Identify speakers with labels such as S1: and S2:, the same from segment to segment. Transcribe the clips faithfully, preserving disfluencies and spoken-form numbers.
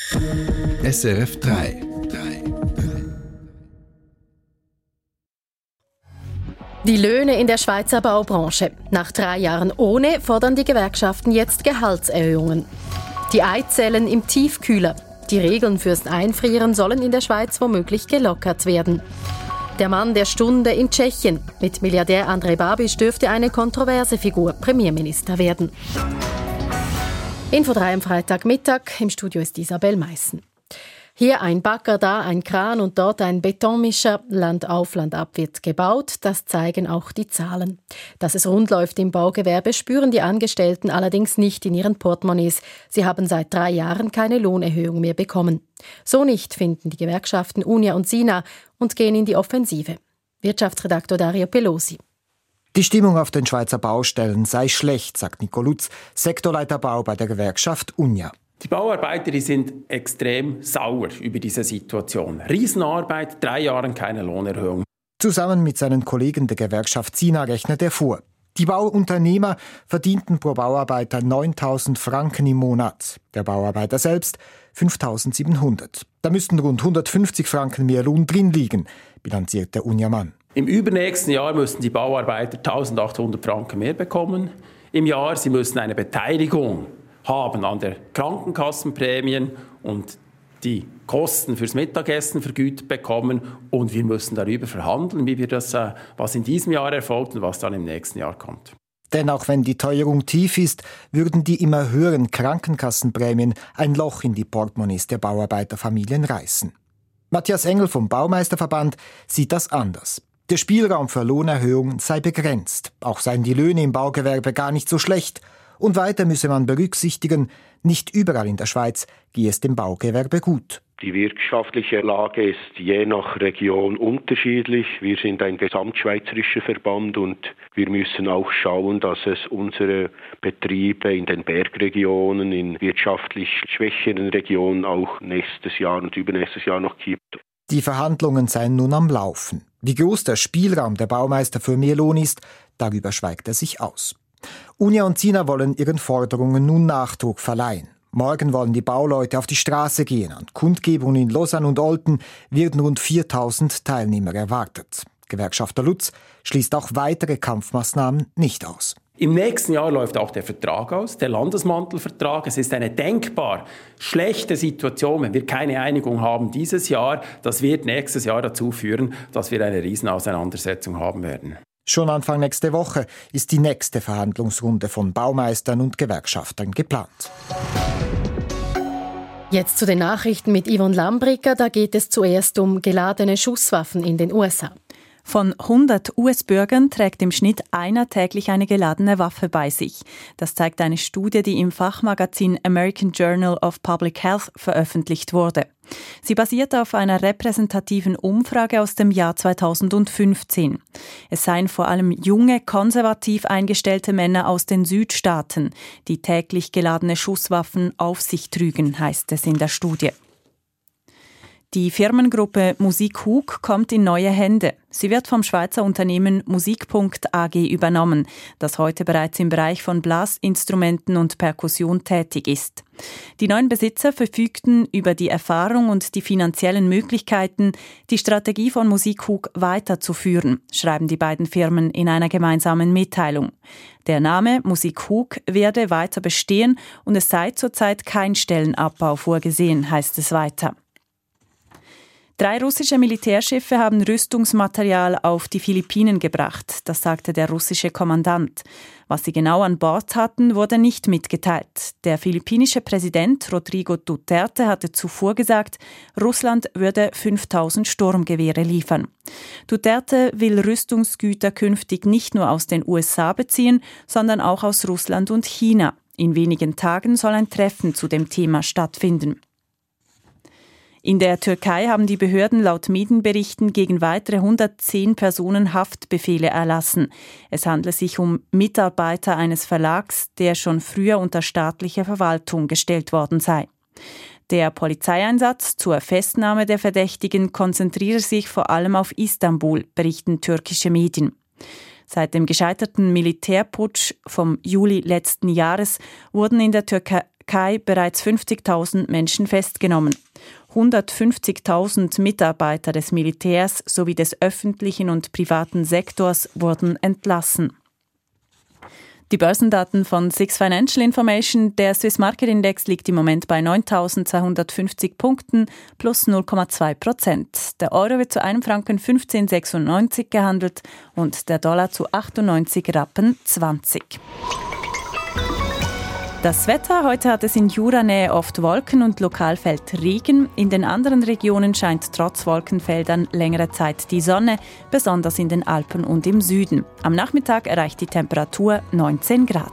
S1: S R F drei.
S2: Die Löhne in der Schweizer Baubranche. Nach drei Jahren ohne fordern die Gewerkschaften jetzt Gehaltserhöhungen. Die Eizellen im Tiefkühler. Die Regeln fürs Einfrieren sollen in der Schweiz womöglich gelockert werden. Der Mann der Stunde in Tschechien. Mit Milliardär Andrej Babiš dürfte eine kontroverse Figur Premierminister werden. Info drei am Freitagmittag. Im Studio ist Isabel Meissen. Hier ein Bagger, da ein Kran und dort ein Betonmischer. Land auf, Land ab wird gebaut. Das zeigen auch die Zahlen. Dass es rund läuft im Baugewerbe, spüren die Angestellten allerdings nicht in ihren Portemonnaies. Sie haben seit drei Jahren keine Lohnerhöhung mehr bekommen. So nicht, finden die Gewerkschaften Unia und Sina und gehen in die Offensive. Wirtschaftsredaktor Dario Pelosi.
S3: Die Stimmung auf den Schweizer Baustellen sei schlecht, sagt Nico Lutz, Sektorleiter Bau bei der Gewerkschaft Unia.
S4: Die Bauarbeiter die sind extrem sauer über diese Situation. Riesenarbeit, drei Jahre keine Lohnerhöhung.
S3: Zusammen mit seinen Kollegen der Gewerkschaft Sina rechnet er vor. Die Bauunternehmer verdienten pro Bauarbeiter neuntausend Franken im Monat. Der Bauarbeiter selbst fünftausendsiebenhundert. Da müssten rund hundertfünfzig Franken mehr Lohn drin liegen, bilanziert der Uniamann.
S4: Im übernächsten Jahr müssen die Bauarbeiter eintausendachthundert Franken mehr bekommen. Im Jahr sie müssen eine Beteiligung haben an der Krankenkassenprämien und die Kosten fürs Mittagessen vergütet bekommen. Und wir müssen darüber verhandeln, wie wir das, was in diesem Jahr erfolgt und was dann im nächsten Jahr kommt.
S3: Denn auch wenn die Teuerung tief ist, würden die immer höheren Krankenkassenprämien ein Loch in die Portemonnaies der Bauarbeiterfamilien reißen. Matthias Engel vom Baumeisterverband sieht das anders. Der Spielraum für Lohnerhöhungen sei begrenzt. Auch seien die Löhne im Baugewerbe gar nicht so schlecht. Und weiter müsse man berücksichtigen, nicht überall in der Schweiz gehe es dem Baugewerbe gut.
S5: Die wirtschaftliche Lage ist je nach Region unterschiedlich. Wir sind ein gesamtschweizerischer Verband und wir müssen auch schauen, dass es unsere Betriebe in den Bergregionen, in wirtschaftlich schwächeren Regionen auch nächstes Jahr und übernächstes Jahr noch gibt.
S3: Die Verhandlungen seien nun am Laufen. Wie groß der Spielraum der Baumeister für mehr Lohn ist, darüber schweigt er sich aus. Unia und Sina wollen ihren Forderungen nun Nachdruck verleihen. Morgen wollen die Bauleute auf die Straße gehen. An Kundgebungen in Lausanne und Olten werden rund viertausend Teilnehmer erwartet. Gewerkschafter Lutz schließt auch weitere Kampfmaßnahmen nicht aus.
S4: Im nächsten Jahr läuft auch der Vertrag aus, der Landesmantelvertrag. Es ist eine denkbar schlechte Situation, wenn wir keine Einigung haben dieses Jahr. Das wird nächstes Jahr dazu führen, dass wir eine Riesenauseinandersetzung haben werden.
S3: Schon Anfang nächste Woche ist die nächste Verhandlungsrunde von Baumeistern und Gewerkschaftern geplant.
S2: Jetzt zu den Nachrichten mit Yvonne Lambricker. Da geht es zuerst um geladene Schusswaffen in den U S A.
S6: Von hundert U S-Bürgern trägt im Schnitt einer täglich eine geladene Waffe bei sich. Das zeigt eine Studie, die im Fachmagazin American Journal of Public Health veröffentlicht wurde. Sie basiert auf einer repräsentativen Umfrage aus dem Jahr zweitausendfünfzehn. Es seien vor allem junge, konservativ eingestellte Männer aus den Südstaaten, die täglich geladene Schusswaffen auf sich trügen, heißt es in der Studie. Die Firmengruppe Musik Hug kommt in neue Hände. Sie wird vom Schweizer Unternehmen Musik.punkt A G übernommen, das heute bereits im Bereich von Blasinstrumenten und Perkussion tätig ist. Die neuen Besitzer verfügten über die Erfahrung und die finanziellen Möglichkeiten, die Strategie von Musik Hug weiterzuführen, schreiben die beiden Firmen in einer gemeinsamen Mitteilung. Der Name Musik Hug werde weiter bestehen und es sei zurzeit kein Stellenabbau vorgesehen, heißt es weiter. Drei russische Militärschiffe haben Rüstungsmaterial auf die Philippinen gebracht, das sagte der russische Kommandant. Was sie genau an Bord hatten, wurde nicht mitgeteilt. Der philippinische Präsident Rodrigo Duterte hatte zuvor gesagt, Russland würde fünftausend Sturmgewehre liefern. Duterte will Rüstungsgüter künftig nicht nur aus den U S A beziehen, sondern auch aus Russland und China. In wenigen Tagen soll ein Treffen zu dem Thema stattfinden. In der Türkei haben die Behörden laut Medienberichten gegen weitere hundertzehn Personen Haftbefehle erlassen. Es handelt sich um Mitarbeiter eines Verlags, der schon früher unter staatliche Verwaltung gestellt worden sei. Der Polizeieinsatz zur Festnahme der Verdächtigen konzentriere sich vor allem auf Istanbul, berichten türkische Medien. Seit dem gescheiterten Militärputsch vom Juli letzten Jahres wurden in der Türkei Türkei bereits fünfzigtausend Menschen festgenommen. hundertfünfzigtausend Mitarbeiter des Militärs sowie des öffentlichen und privaten Sektors wurden entlassen. Die Börsendaten von Six Financial Information. Der Swiss Market Index liegt im Moment bei neuntausendzweihundertfünfzig Punkten plus null Komma zwei Prozent. Der Euro wird zu einem Franken fünfzehn Komma sechsundneunzig gehandelt und der Dollar zu achtundneunzig Rappen zwanzig. Das Wetter: Heute hat es in Juranähe oft Wolken und lokal fällt Regen. In den anderen Regionen scheint trotz Wolkenfeldern längere Zeit die Sonne, besonders in den Alpen und im Süden. Am Nachmittag erreicht die Temperatur neunzehn Grad.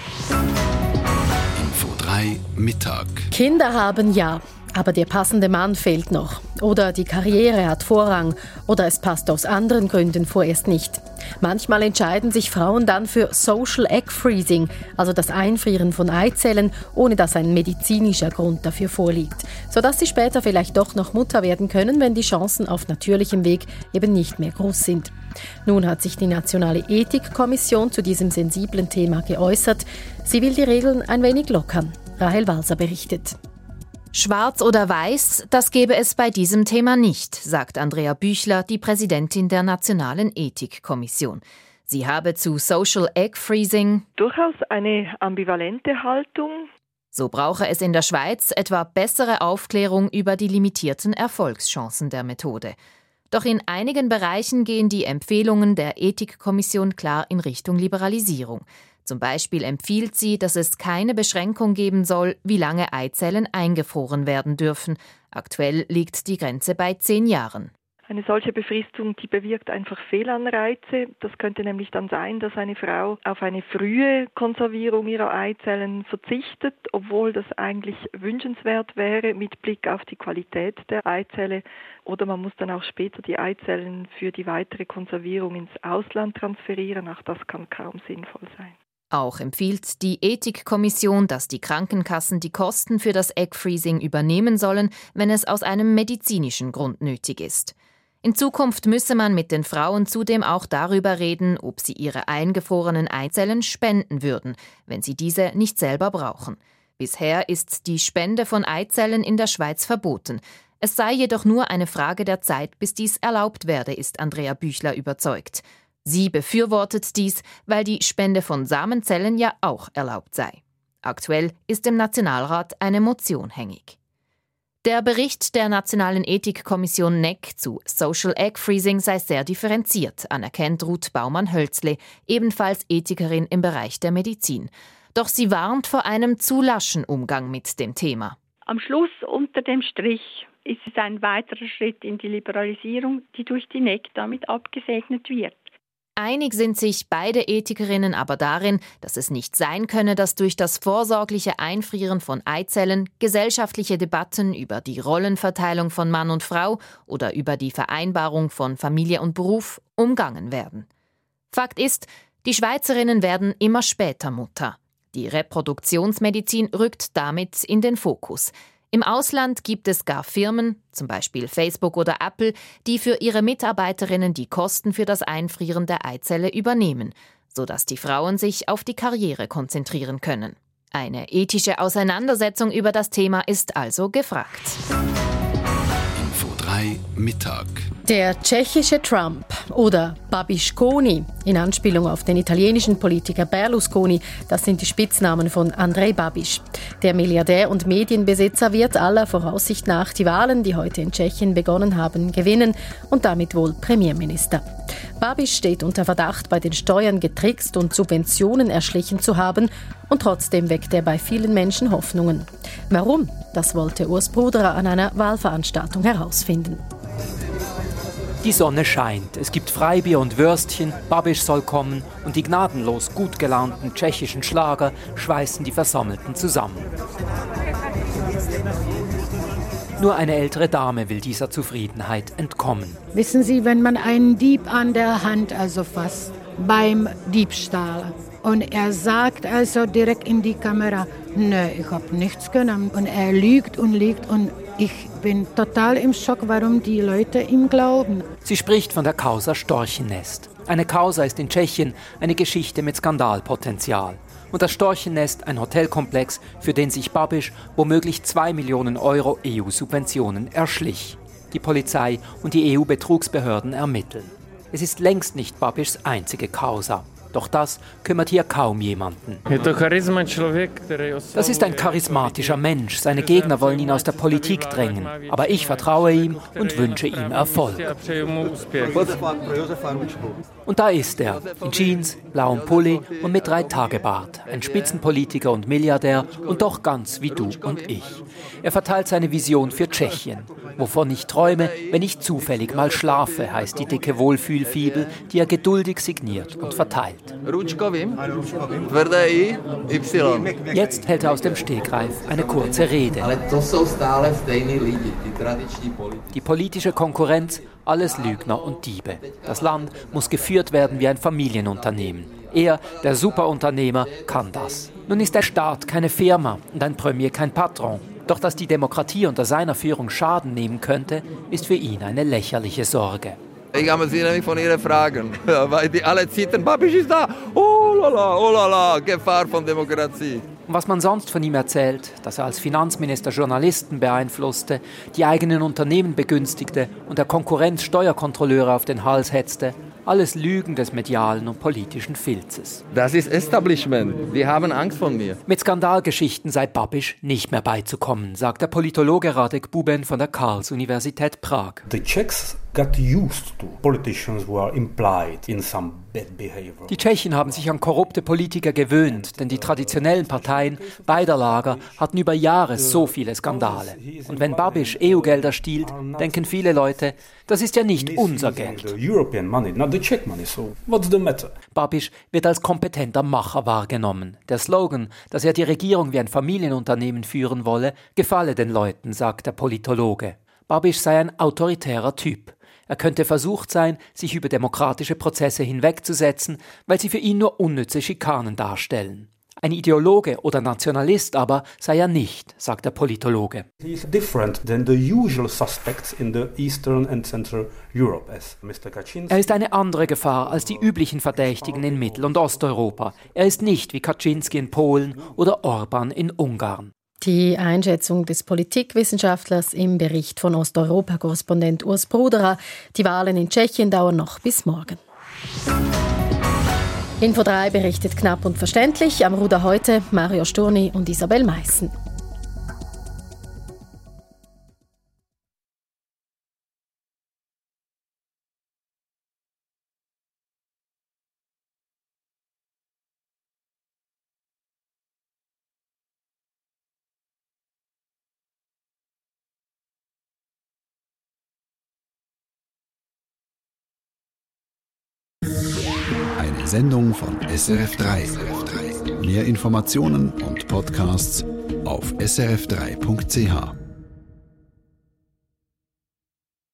S1: Info drei Mittag.
S2: Kinder haben ja, aber der passende Mann fehlt noch. Oder die Karriere hat Vorrang. Oder es passt aus anderen Gründen vorerst nicht. Manchmal entscheiden sich Frauen dann für Social Egg Freezing, also das Einfrieren von Eizellen, ohne dass ein medizinischer Grund dafür vorliegt, sodass sie später vielleicht doch noch Mutter werden können, wenn die Chancen auf natürlichem Weg eben nicht mehr groß sind. Nun hat sich die Nationale Ethikkommission zu diesem sensiblen Thema geäußert. Sie will die Regeln ein wenig lockern. Rahel Walser berichtet.
S7: Schwarz oder weiß, das gebe es bei diesem Thema nicht, sagt Andrea Büchler, die Präsidentin der Nationalen Ethikkommission. Sie habe zu Social Egg Freezing
S8: durchaus eine ambivalente Haltung.
S7: So brauche es in der Schweiz etwa bessere Aufklärung über die limitierten Erfolgschancen der Methode. Doch in einigen Bereichen gehen die Empfehlungen der Ethikkommission klar in Richtung Liberalisierung. Zum Beispiel empfiehlt sie, dass es keine Beschränkung geben soll, wie lange Eizellen eingefroren werden dürfen. Aktuell liegt die Grenze bei zehn Jahren.
S8: Eine solche Befristung, die bewirkt einfach Fehlanreize. Das könnte nämlich dann sein, dass eine Frau auf eine frühe Konservierung ihrer Eizellen verzichtet, obwohl das eigentlich wünschenswert wäre mit Blick auf die Qualität der Eizelle. Oder man muss dann auch später die Eizellen für die weitere Konservierung ins Ausland transferieren. Auch das kann kaum sinnvoll sein.
S7: Auch empfiehlt die Ethikkommission, dass die Krankenkassen die Kosten für das Egg Freezing übernehmen sollen, wenn es aus einem medizinischen Grund nötig ist. In Zukunft müsse man mit den Frauen zudem auch darüber reden, ob sie ihre eingefrorenen Eizellen spenden würden, wenn sie diese nicht selber brauchen. Bisher ist die Spende von Eizellen in der Schweiz verboten. Es sei jedoch nur eine Frage der Zeit, bis dies erlaubt werde, ist Andrea Büchler überzeugt. Sie befürwortet dies, weil die Spende von Samenzellen ja auch erlaubt sei. Aktuell ist im Nationalrat eine Motion hängig. Der Bericht der Nationalen Ethikkommission N E C zu Social Egg Freezing sei sehr differenziert, anerkennt Ruth Baumann-Hölzle, ebenfalls Ethikerin im Bereich der Medizin. Doch sie warnt vor einem zu laschen Umgang mit dem Thema.
S9: Am Schluss unter dem Strich ist es ein weiterer Schritt in die Liberalisierung, die durch die N E C damit abgesegnet wird.
S7: Einig sind sich beide Ethikerinnen aber darin, dass es nicht sein könne, dass durch das vorsorgliche Einfrieren von Eizellen gesellschaftliche Debatten über die Rollenverteilung von Mann und Frau oder über die Vereinbarung von Familie und Beruf umgangen werden. Fakt ist, die Schweizerinnen werden immer später Mutter. Die Reproduktionsmedizin rückt damit in den Fokus. Im Ausland gibt es gar Firmen, zum Beispiel Facebook oder Apple, die für ihre Mitarbeiterinnen die Kosten für das Einfrieren der Eizelle übernehmen, sodass die Frauen sich auf die Karriere konzentrieren können. Eine ethische Auseinandersetzung über das Thema ist also gefragt.
S1: Info drei Mittag.
S2: Der tschechische Trump oder Babiškovny, in Anspielung auf den italienischen Politiker Berlusconi, das sind die Spitznamen von Andrej Babiš. Der Milliardär und Medienbesitzer wird aller Voraussicht nach die Wahlen, die heute in Tschechien begonnen haben, gewinnen und damit wohl Premierminister. Babiš steht unter Verdacht, bei den Steuern getrickst und Subventionen erschlichen zu haben, und trotzdem weckt er bei vielen Menschen Hoffnungen. Warum? Das wollte Urs Bruderer an einer Wahlveranstaltung herausfinden.
S10: Die Sonne scheint, es gibt Freibier und Würstchen, Babiš soll kommen und die gnadenlos gut gelaunten tschechischen Schlager schweißen die Versammelten zusammen. Nur eine ältere Dame will dieser Zufriedenheit entkommen.
S11: Wissen Sie, wenn man einen Dieb an der Hand also fasst, beim Diebstahl, und er sagt also direkt in die Kamera, nö, ich habe nichts genommen, und er lügt und lügt, und ich bin total im Schock, warum die Leute ihm glauben.
S10: Sie spricht von der Causa Storchennest. Eine Causa ist in Tschechien eine Geschichte mit Skandalpotenzial. und das Storchennest ein Hotelkomplex, für den sich Babiš womöglich zwei Millionen Euro E U-Subventionen erschlich. Die Polizei und die E U-Betrugsbehörden ermitteln. Es ist längst nicht Babišs einzige Causa. Doch das kümmert hier kaum jemanden. Das ist ein charismatischer Mensch. Seine Gegner wollen ihn aus der Politik drängen. Aber ich vertraue ihm und wünsche ihm Erfolg. Und da ist er, in Jeans, blauem Pulli und mit Drei-Tage-Bart. Ein Spitzenpolitiker und Milliardär und doch ganz wie du und ich. Er verteilt seine Vision für Tschechien. Wovon ich träume, wenn ich zufällig mal schlafe, heißt die dicke Wohlfühlfibel, die er geduldig signiert und verteilt. Jetzt hält er aus dem Stegreif eine kurze Rede. Die politische Konkurrenz, alles Lügner und Diebe. Das Land muss geführt werden wie ein Familienunternehmen. Er, der Superunternehmer, kann das. Nun ist der Staat keine Firma und ein Premier kein Patron. Doch dass die Demokratie unter seiner Führung Schaden nehmen könnte, ist für ihn eine lächerliche Sorge.
S12: Ich habe sie nämlich von ihr fragen, weil die alle zittern, Babiš ist da, oh lala, oh lala, Gefahr von Demokratie.
S10: Und was man sonst von ihm erzählt, dass er als Finanzminister Journalisten beeinflusste, die eigenen Unternehmen begünstigte und der Konkurrenz Steuerkontrolleure auf den Hals hetzte, alles Lügen des medialen und politischen Filzes.
S12: Das ist Establishment, die haben Angst vor mir.
S10: Mit Skandalgeschichten sei Babiš nicht mehr beizukommen, sagt der Politologe Radek Buben von der Karls-Universität Prag.
S13: The Czechs got used to politicians who are implied in some bad behavior.
S10: Die Tschechen haben sich an korrupte Politiker gewöhnt, denn die traditionellen Parteien beider Lager hatten über Jahre so viele Skandale. Und wenn Babiš E U-Gelder stiehlt, denken viele Leute, das ist ja nicht unser Geld. Babiš wird als kompetenter Macher wahrgenommen. Der Slogan, dass er die Regierung wie ein Familienunternehmen führen wolle, gefalle den Leuten, sagt der Politologe. Babiš sei ein autoritärer Typ. Er könnte versucht sein, sich über demokratische Prozesse hinwegzusetzen, weil sie für ihn nur unnütze Schikanen darstellen. Ein Ideologe oder Nationalist aber sei er nicht, sagt der Politologe.
S13: He is different than the usual suspects in the Eastern and Central Europe, as Mister Kaczynski.
S10: Er ist eine andere Gefahr als die üblichen Verdächtigen in Mittel- und Osteuropa. Er ist nicht wie Kaczynski in Polen oder Orban in Ungarn.
S2: Die Einschätzung des Politikwissenschaftlers im Bericht von Osteuropa-Korrespondent Urs Bruderer. Die Wahlen in Tschechien dauern noch bis morgen. Info drei berichtet knapp und verständlich. Am Ruder heute Mario Sturni und Isabel Meissen.
S1: Eine Sendung von S R F drei. Mehr Informationen und Podcasts auf s r f drei punkt c h.